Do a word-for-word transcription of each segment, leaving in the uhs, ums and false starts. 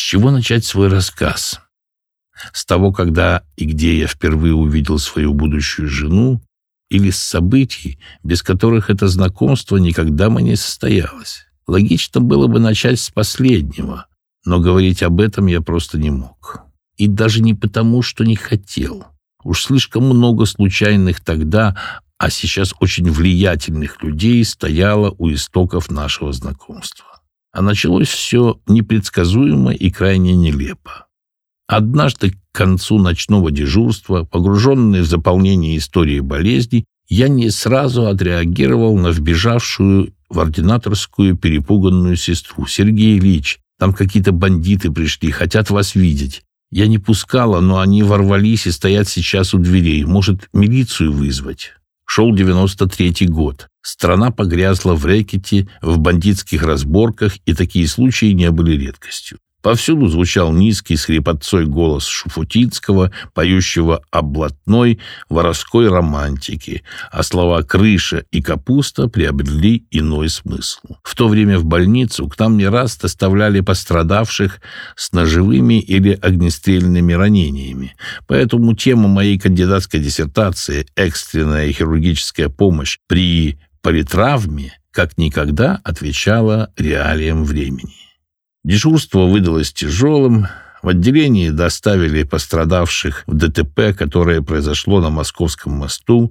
чего начать свой рассказ? С того, когда и где я впервые увидел свою будущую жену, или с событий, без которых это знакомство никогда бы не состоялось? Логично было бы начать с последнего, но говорить об этом я просто не мог. И даже не потому, что не хотел. Уж слишком много случайных тогда, а сейчас очень влиятельных людей стояло у истоков нашего знакомства. А началось все непредсказуемо и крайне нелепо. Однажды к концу ночного дежурства, погруженный в заполнение истории болезни, я не сразу отреагировал на вбежавшую в ординаторскую перепуганную сестру. «Сергей Ильич, там какие-то бандиты пришли, хотят вас видеть. Я не пускала, но они ворвались и стоят сейчас у дверей. Может, милицию вызвать?» Шел девяносто третий год. Страна погрязла в рэкете, в бандитских разборках, и такие случаи не были редкостью. Повсюду звучал низкий с хрипотцой голос Шуфутинского, поющего о блатной воровской романтике, а слова «крыша» и «капуста» приобрели иной смысл. В то время в больницу к нам не раз доставляли пострадавших с ножевыми или огнестрельными ранениями, поэтому тема моей кандидатской диссертации «Экстренная хирургическая помощь при политравме» как никогда отвечала реалиям времени. Дежурство выдалось тяжелым. В отделении доставили пострадавших в ДТП, которое произошло на Московском мосту,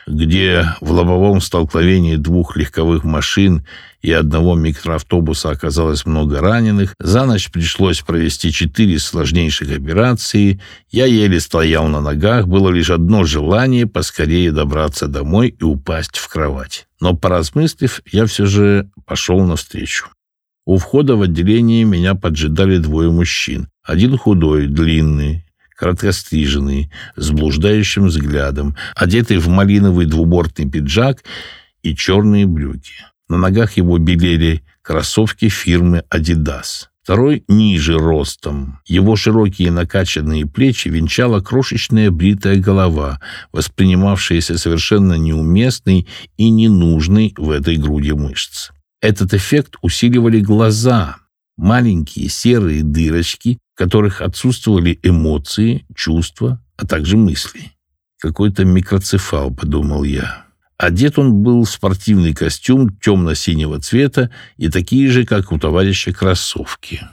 где в лобовом столкновении двух легковых машин и одного микроавтобуса оказалось много раненых. За ночь пришлось провести четыре сложнейших операции. Я еле стоял на ногах. Было лишь одно желание — поскорее добраться домой и упасть в кровать. Но, поразмыслив, я все же пошел навстречу. У входа в отделение меня поджидали двое мужчин. Один худой, длинный, короткостриженный, с блуждающим взглядом, одетый в малиновый двубортный пиджак и черные брюки. На ногах его белели кроссовки фирмы «Адидас». Второй ниже ростом. Его широкие накачанные плечи венчала крошечная бритая голова, воспринимавшаяся совершенно неуместной и ненужной в этой груди мышц. Этот эффект усиливали глаза, маленькие серые дырочки, в которых отсутствовали эмоции, чувства, а также мысли. Какой-то микроцефал, подумал я. Одет он был в спортивный костюм темно-синего цвета и такие же, как у товарища, кроссовки.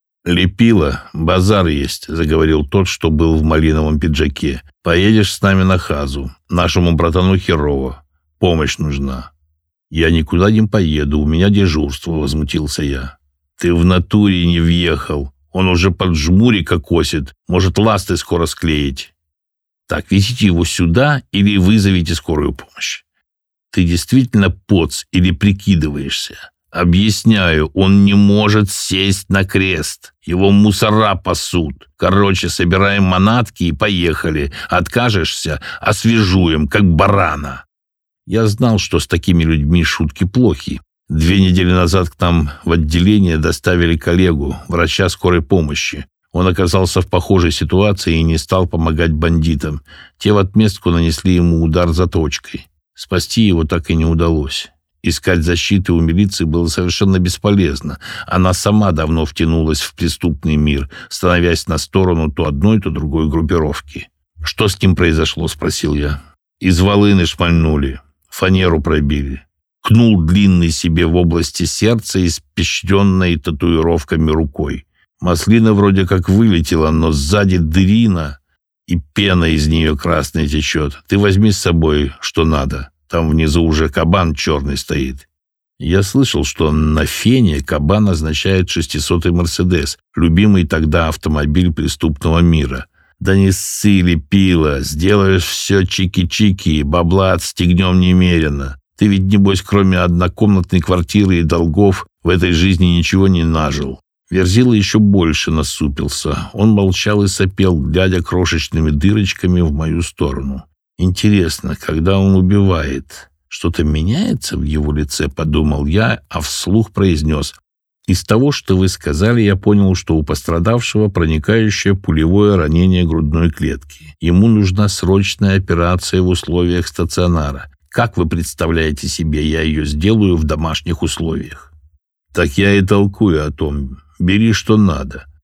«Лепила, базар есть», — заговорил тот, что был в малиновом пиджаке. «Поедешь с нами на Хазу. Нашему братану херово. Помощь нужна». «Я никуда не поеду, у меня дежурство», — возмутился я. «Ты в натуре не въехал. Он уже под жмурика косит. Может, ласты скоро склеить». «Так, везите его сюда или вызовите скорую помощь». «Ты действительно поц или прикидываешься?» «Объясняю, он не может сесть на крест. Его мусора пасут. Короче, собираем манатки и поехали. Откажешься — освежуем, как барана». Я знал, что с такими людьми шутки плохи. Две недели назад к нам в отделение доставили коллегу, врача скорой помощи. Он оказался в похожей ситуации и не стал помогать бандитам. Те в отместку нанесли ему удар заточкой. Спасти его так и не удалось. Искать защиты у милиции было совершенно бесполезно. Она сама давно втянулась в преступный мир, становясь на сторону то одной, то другой группировки. «Что с ним произошло?» — спросил я. «Из волыны шмальнули. Фанеру пробили. Кнул длинный себе в области сердца, испещренной татуировками рукой. Маслина вроде как вылетела, но сзади дырина, и пена из нее красная течет. Ты возьми с собой, что надо. Там внизу уже кабан черный стоит». Я слышал, что на фене кабан означает шестисотый «Мерседес», любимый тогда автомобиль преступного мира. «Да не ссы, Лепила, сделаешь все чики-чики, бабла отстегнем немерено. Ты ведь, небось, кроме однокомнатной квартиры и долгов, в этой жизни ничего не нажил». Верзила еще больше насупился. Он молчал и сопел, глядя крошечными дырочками в мою сторону. «Интересно, когда он убивает, что-то меняется в его лице?» — подумал я, а вслух произнес: «Из того, что вы сказали, я понял, что у пострадавшего проникающее пулевое ранение грудной клетки. Ему нужна срочная операция в условиях стационара. Как вы представляете себе, я ее сделаю в домашних условиях?» «Так я и толкую о том. Бери, что надо.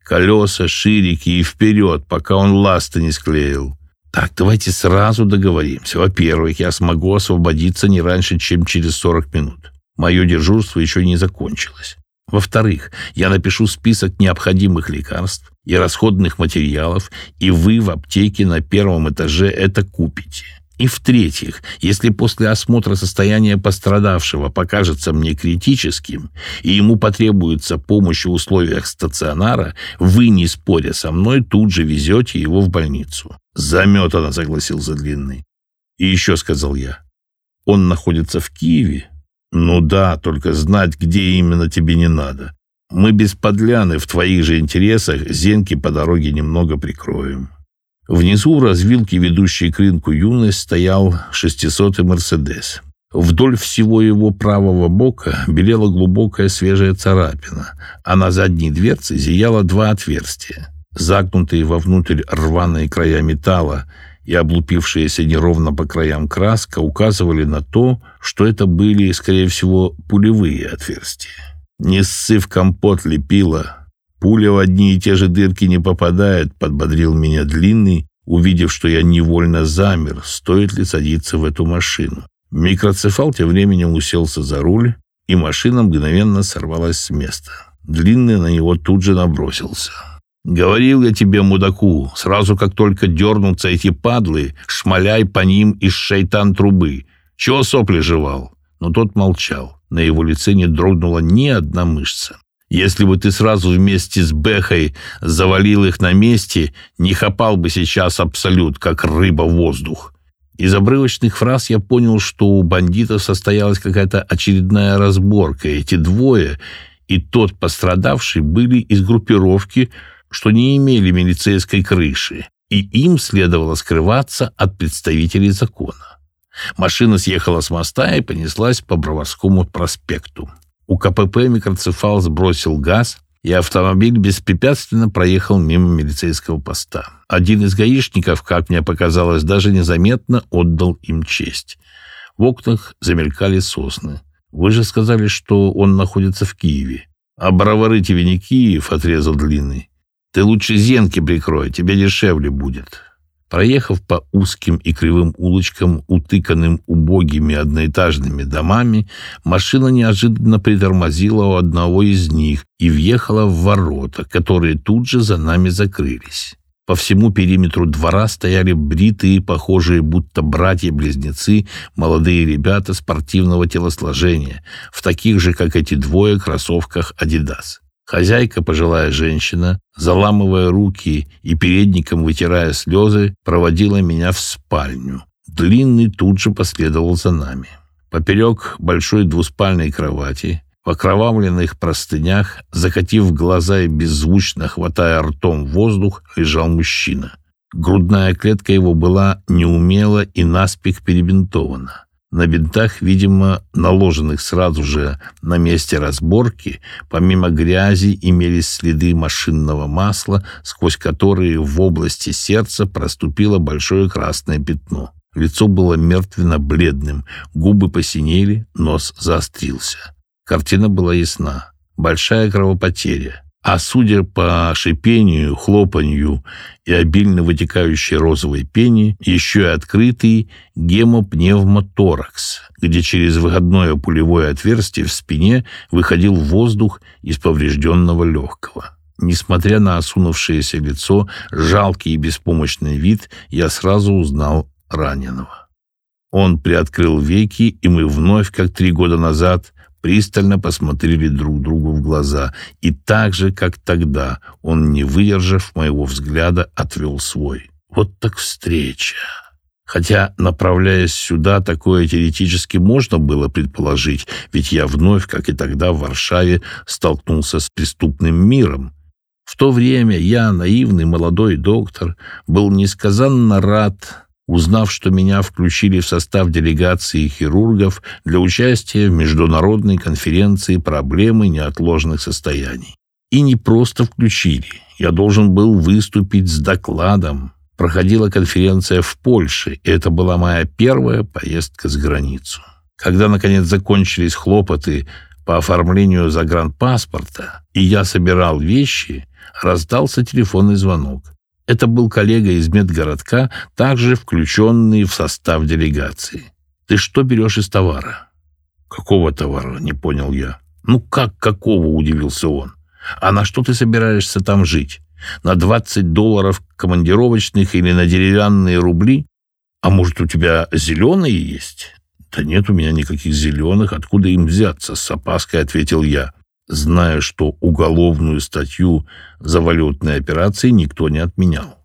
Колеса, ширики и вперед, пока он ласты не склеил. Так, давайте сразу договоримся. Во-первых, я смогу освободиться не раньше, чем через сорок минут. Мое дежурство еще не закончилось. Во-вторых, я напишу список необходимых лекарств и расходных материалов, и вы в аптеке на первом этаже это купите. И в-третьих, если после осмотра состояния пострадавшего покажется мне критическим, и ему потребуется помощь в условиях стационара, вы, не споря со мной, тут же везете его в больницу. Заметано, согласился Длинный. И еще сказал я, он находится в Киеве? Ну да, только знать, где именно, тебе не надо. Мы без подляны, в твоих же интересах, зенки по дороге немного прикроем. Внизу в развилке, ведущей к рынку «Юность», стоял шестисотый «Мерседес». Вдоль всего его правого бока белела глубокая свежая царапина, а на задней дверце зияло два отверстия. Загнутые вовнутрь рваные края металла и облупившаяся неровно по краям краска указывали на то, что это были, скорее всего, пулевые отверстия. «Не ссы в компот, лепила. Пуля в одни и те же дырки не попадает», — подбодрил меня Длинный, увидев, что я невольно замер, стоит ли садиться в эту машину. Микроцефал тем временем уселся за руль, и машина мгновенно сорвалась с места. Длинный на него тут же набросился. «Говорил я тебе, мудаку, сразу как только дернутся эти падлы, шмаляй по ним из шайтан-трубы. Чего сопли жевал?» Но тот молчал. На его лице не дрогнула ни одна мышца. «Если бы ты сразу вместе с Бэхой завалил их на месте, не хапал бы сейчас абсолют, как рыба в воздух». Из обрывочных фраз я понял, что у бандитов состоялась какая-то очередная разборка. Эти двое и тот пострадавший были из группировки, что не имели милицейской крыши, и им следовало скрываться от представителей закона. Машина съехала с моста и понеслась по Броварскому проспекту. У КПП микроцефал сбросил газ, и автомобиль беспрепятственно проехал мимо милицейского поста. Один из гаишников, как мне показалось, даже незаметно отдал им честь. В окнах замелькали сосны. «Вы же сказали, что он находится в Киеве». «А Бровары тебе не Киев», — отрезал Длинный. «Ты лучше зенки прикрой, тебе дешевле будет». Проехав по узким и кривым улочкам, утыканным убогими одноэтажными домами, машина неожиданно притормозила у одного из них и въехала в ворота, которые тут же за нами закрылись. По всему периметру двора стояли бритые, похожие будто братья-близнецы, молодые ребята спортивного телосложения, в таких же, как эти двое, кроссовках «Адидас». Хозяйка, пожилая женщина, заламывая руки и передником вытирая слезы, проводила меня в спальню. Длинный тут же последовал за нами. Поперек большой двуспальной кровати, в окровавленных простынях, закатив глаза и беззвучно хватая ртом воздух, лежал мужчина. Грудная клетка его была неумело и наспех перебинтована. На бинтах, видимо, наложенных сразу же на месте разборки, помимо грязи имелись следы машинного масла, сквозь которые в области сердца проступило большое красное пятно. Лицо было мертвенно-бледным, губы посинели, нос заострился. Картина была ясна. Большая кровопотеря. А судя по шипению, хлопанью и обильно вытекающей розовой пене, еще и открытый гемопневмоторакс, где через выходное пулевое отверстие в спине выходил воздух из поврежденного легкого. Несмотря на осунувшееся лицо, жалкий и беспомощный вид, я сразу узнал раненого. Он приоткрыл веки, и мы вновь, как три года назад, пристально посмотрели друг другу в глаза, и так же, как тогда, он, не выдержав моего взгляда, отвел свой. Вот так встреча. Хотя, направляясь сюда, такое теоретически можно было предположить, ведь я вновь, как и тогда в Варшаве, столкнулся с преступным миром. В то время я, наивный молодой доктор, был несказанно рад, узнав, что меня включили в состав делегации хирургов для участия в международной конференции проблемы неотложных состояний. И не просто включили. Я должен был выступить с докладом. Проходила конференция в Польше, и это была моя первая поездка за границу. Когда, наконец, закончились хлопоты по оформлению загранпаспорта, и я собирал вещи, раздался телефонный звонок. Это был коллега из медгородка, также включенный в состав делегации. «Ты что берешь из товара?» «Какого товара?» — не понял я. «Ну как какого?» — удивился он. «А на что ты собираешься там жить? На двадцать долларов командировочных или на деревянные рубли? А может, у тебя зеленые есть?» «Да нет у меня никаких зеленых. Откуда им взяться?» — с опаской ответил я, зная, что уголовную статью за валютные операции никто не отменял.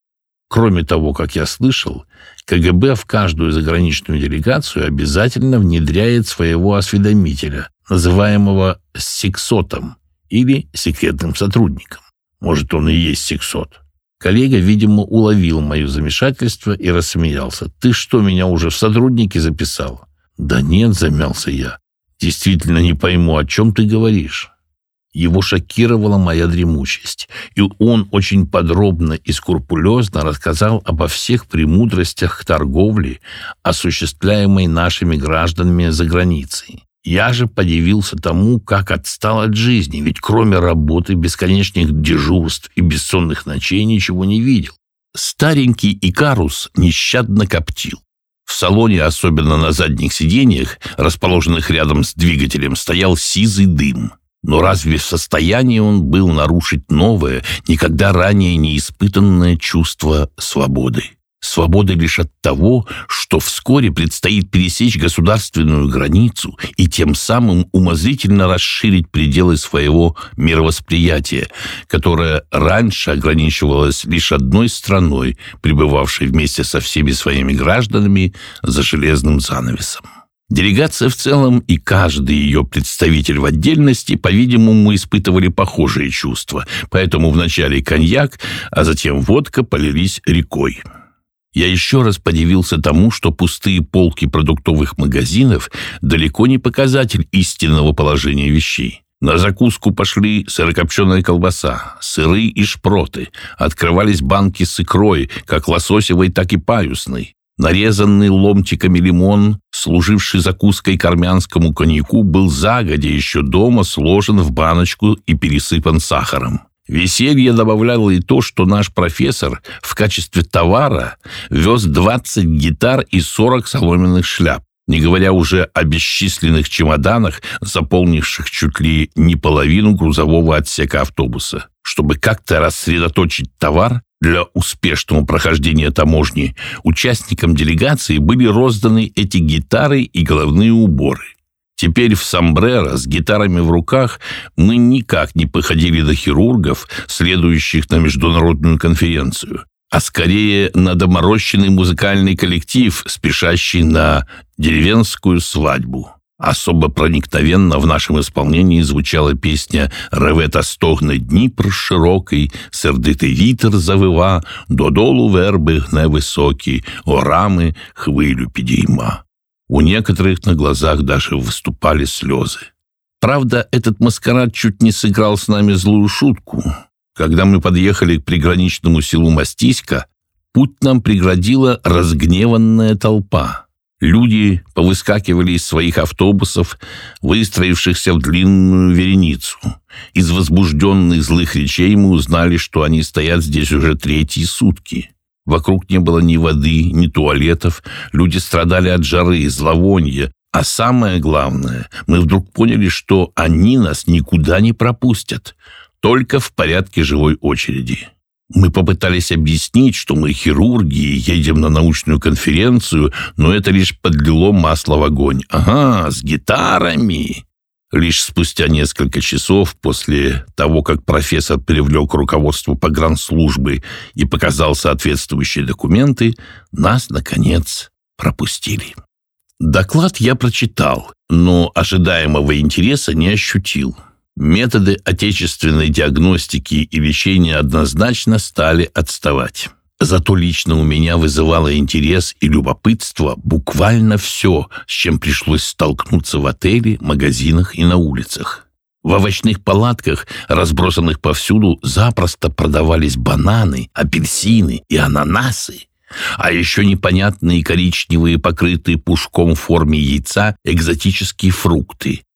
Кроме того, как я слышал, КГБ в каждую заграничную делегацию обязательно внедряет своего осведомителя, называемого сексотом или секретным сотрудником. Может, он и есть сексот. Коллега, видимо, уловил мое замешательство и рассмеялся. «Ты что, меня уже в сотрудники записал?» «Да нет», — замялся я. «Действительно не пойму, о чем ты говоришь». Его шокировала моя дремучесть, и он очень подробно и скрупулезно рассказал обо всех премудростях торговли, осуществляемой нашими гражданами за границей. Я же подивился тому, как отстал от жизни, ведь кроме работы, бесконечных дежурств и бессонных ночей ничего не видел. Старенький Икарус нещадно коптил. В салоне, особенно на задних сиденьях, расположенных рядом с двигателем, стоял сизый дым. Но разве в состоянии он был нарушить новое, никогда ранее не испытанное чувство свободы? Свободы лишь от того, что вскоре предстоит пересечь государственную границу и тем самым умозрительно расширить пределы своего мировосприятия, которое раньше ограничивалось лишь одной страной, пребывавшей вместе со всеми своими гражданами за железным занавесом. Делегация в целом и каждый ее представитель в отдельности, по-видимому, испытывали похожие чувства, поэтому вначале коньяк, а затем водка полились рекой. Я еще раз подивился тому, что пустые полки продуктовых магазинов далеко не показатель истинного положения вещей. На закуску пошли сырокопченая колбаса, сыры и шпроты, открывались банки с икрой, как лососевой, так и паюсной. Нарезанный ломтиками лимон, служивший закуской к армянскому коньяку, был загодя еще дома сложен в баночку и пересыпан сахаром. Веселье добавляло и то, что наш профессор в качестве товара вез двадцать гитар и сорок соломенных шляп, не говоря уже о бесчисленных чемоданах, заполнивших чуть ли не половину грузового отсека автобуса. Чтобы как-то рассредоточить товар для успешного прохождения таможни, участникам делегации были розданы эти гитары и головные уборы. Теперь в сомбреро с гитарами в руках мы никак не походили на хирургов, следующих на международную конференцию, а скорее на доморощенный музыкальный коллектив, спешащий на деревенскую свадьбу. Особо проникновенно в нашем исполнении звучала песня «Реве та стогне Дніпр широкий, сердитий вітер завива, додолу верби гне високі, горами хвилю підійма». У некоторых на глазах даже выступали слезы. Правда, этот маскарад чуть не сыграл с нами злую шутку. Когда мы подъехали к приграничному селу Мастиська, путь нам преградила разгневанная толпа. Люди повыскакивали из своих автобусов, выстроившихся в длинную вереницу. Из возбужденных злых речей мы узнали, что они стоят здесь уже третьи сутки. Вокруг не было ни воды, ни туалетов, люди страдали от жары и зловония, а самое главное, мы вдруг поняли, что они нас никуда не пропустят, только в порядке живой очереди. Мы попытались объяснить, что мы хирурги и едем на научную конференцию, но это лишь подлило масло в огонь. Ага, с гитарами! Лишь спустя несколько часов после того, как профессор привлек руководство погранслужбы и показал соответствующие документы, нас, наконец, пропустили. Доклад я прочитал, но ожидаемого интереса не ощутил. Методы отечественной диагностики и лечения однозначно стали отставать. Зато лично у меня вызывало интерес и любопытство буквально все, с чем пришлось столкнуться в отеле, магазинах и на улицах. В овощных палатках, разбросанных повсюду, запросто продавались бананы, апельсины и ананасы, а еще непонятные коричневые, покрытые пушком в форме яйца, экзотические фрукты.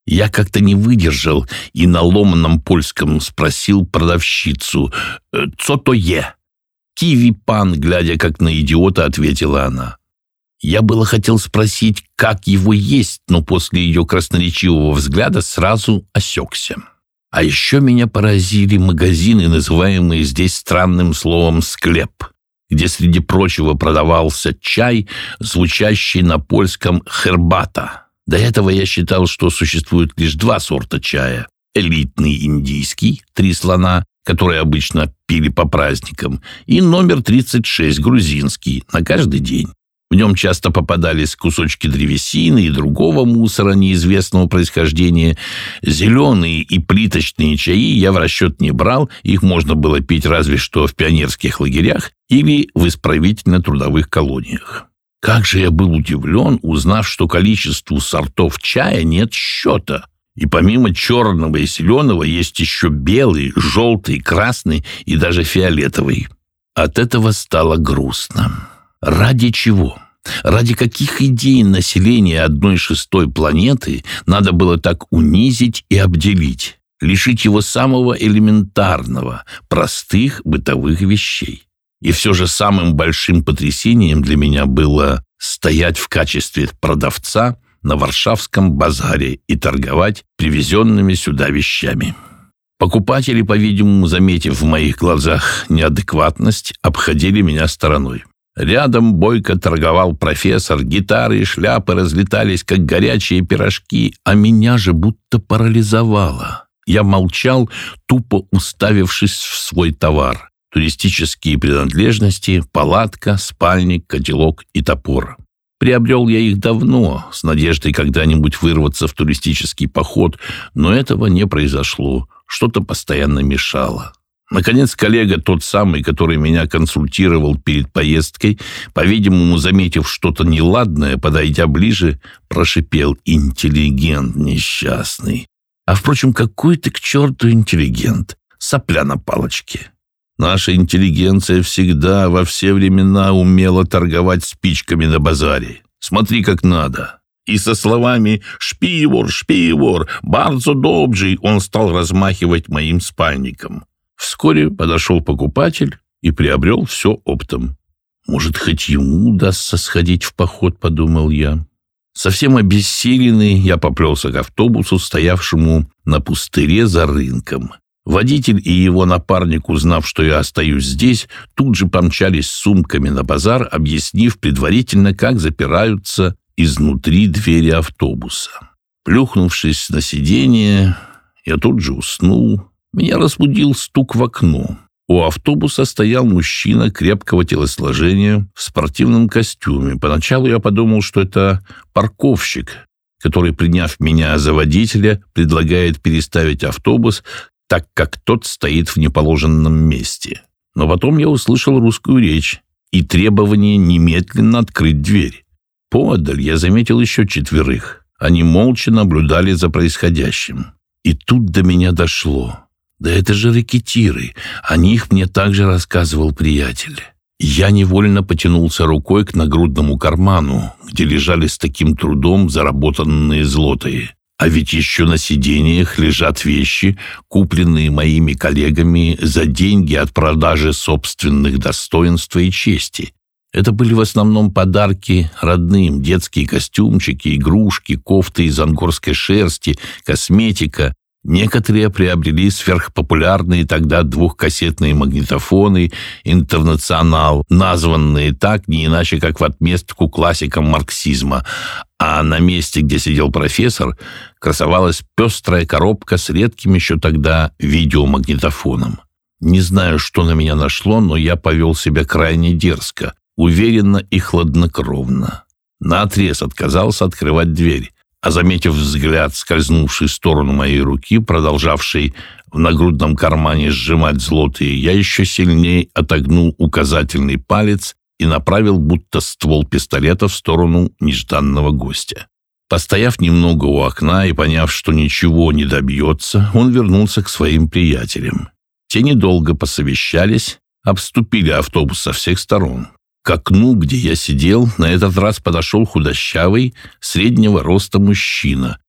Я как-то не выдержал и на ломаном польском спросил продавщицу: «Цо то е?» «Киви, пан», глядя как на идиота, ответила она. Я было хотел спросить, как его есть, но после ее красноречивого взгляда сразу осекся. А еще меня поразили магазины, называемые здесь странным словом «склеп», где среди прочего продавался чай, звучащий на польском «хербата». До этого я считал, что существует лишь два сорта чая. Элитный индийский, три слона, которые обычно пили по праздникам, и номер тридцать шесть, грузинский, на каждый день. В нем часто попадались кусочки древесины и другого мусора неизвестного происхождения. Зеленые и плиточные чаи я в расчет не брал, их можно было пить разве что в пионерских лагерях или в исправительно-трудовых колониях. Как же я был удивлен, узнав, что количеству сортов чая нет счета. И помимо черного и зеленого есть еще белый, желтый, красный и даже фиолетовый. От этого стало грустно. Ради чего? Ради каких идей населения одной шестой планеты надо было так унизить и обделить, лишить его самого элементарного, простых бытовых вещей? И все же самым большим потрясением для меня было стоять в качестве продавца на Варшавском базаре и торговать привезенными сюда вещами. Покупатели, по-видимому, заметив в моих глазах неадекватность, обходили меня стороной. Рядом бойко торговал профессор, гитары и шляпы разлетались, как горячие пирожки, а меня же будто парализовало. Я молчал, тупо уставившись в свой товар. Туристические принадлежности, палатка, спальник, котелок и топор. Приобрел я их давно, с надеждой когда-нибудь вырваться в туристический поход, но этого не произошло, что-то постоянно мешало. Наконец, коллега, тот самый, который меня консультировал перед поездкой, по-видимому, заметив что-то неладное, подойдя ближе, прошипел: «Интеллигент несчастный». А, впрочем, какой ты к черту интеллигент? Сопля на палочке. Наша интеллигенция всегда, во все времена умела торговать спичками на базаре. Смотри, как надо. И со словами «Шпивор, шпивор, bardzo добрый» он стал размахивать моим спальником. Вскоре подошел покупатель и приобрел все оптом. «Может, хоть ему удастся сходить в поход», — подумал я. Совсем обессиленный, я поплелся к автобусу, стоявшему на пустыре за рынком. Водитель и его напарник, узнав, что я остаюсь здесь, тут же помчались с сумками на базар, объяснив предварительно, как запираются изнутри двери автобуса. Плюхнувшись на сиденье, я тут же уснул. Меня разбудил стук в окно. У автобуса стоял мужчина крепкого телосложения в спортивном костюме. Поначалу я подумал, что это парковщик, который, приняв меня за водителя, предлагает переставить автобус, так как тот стоит в неположенном месте. Но потом я услышал русскую речь и требование немедленно открыть дверь. Поодаль я заметил еще четверых. Они молча наблюдали за происходящим. И тут до меня дошло. Да это же рэкетиры. О них мне также рассказывал приятель. Я невольно потянулся рукой к нагрудному карману, где лежали с таким трудом заработанные злотые. А ведь еще на сиденьях лежат вещи, купленные моими коллегами за деньги от продажи собственных достоинств и чести. Это были в основном подарки родным: детские костюмчики, игрушки, кофты из ангорской шерсти, косметика. Некоторые приобрели сверхпопулярные тогда двухкассетные магнитофоны «Интернационал», названные так не иначе, как в отместку классикам марксизма, а на месте, где сидел профессор, красовалась пестрая коробка с редким еще тогда видеомагнитофоном. Не знаю, что на меня нашло, но я повел себя крайне дерзко, уверенно и хладнокровно. Наотрез отказался открывать дверь. А заметив взгляд, скользнувший в сторону моей руки, продолжавший в нагрудном кармане сжимать злотые, я еще сильнее отогнул указательный палец и направил будто ствол пистолета в сторону нежданного гостя. Постояв немного у окна и поняв, что ничего не добьется, он вернулся к своим приятелям. Те недолго посовещались, обступили автобус со всех сторон. К окну, где я сидел, на этот раз подошел худощавый, среднего роста мужчина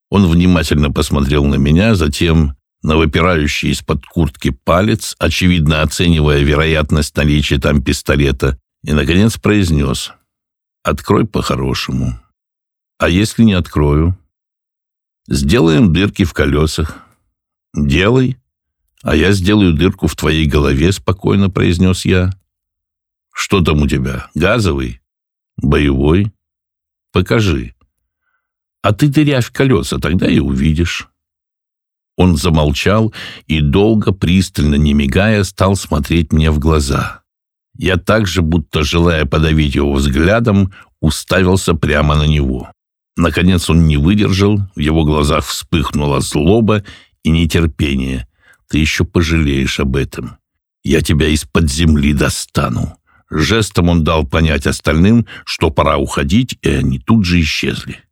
Он внимательно посмотрел на меня, затем на выпирающий из-под куртки палец, очевидно оценивая вероятность наличия там пистолета, и, наконец, произнес: «Открой по-хорошему. А если не открою? Сделаем дырки в колесах». «Делай, а я сделаю дырку в твоей голове», — спокойно произнес я. «Что там у тебя? Газовый? Боевой? Покажи. А ты дырявь колеса, тогда и увидишь». Он замолчал и долго, пристально, не мигая, стал смотреть мне в глаза. Я также, будто желая подавить его взглядом, уставился прямо на него. Наконец он не выдержал, в его глазах вспыхнула злоба и нетерпение. «Ты еще пожалеешь об этом. Я тебя из-под земли достану». Жестом он дал понять остальным, что пора уходить, и они тут же исчезли.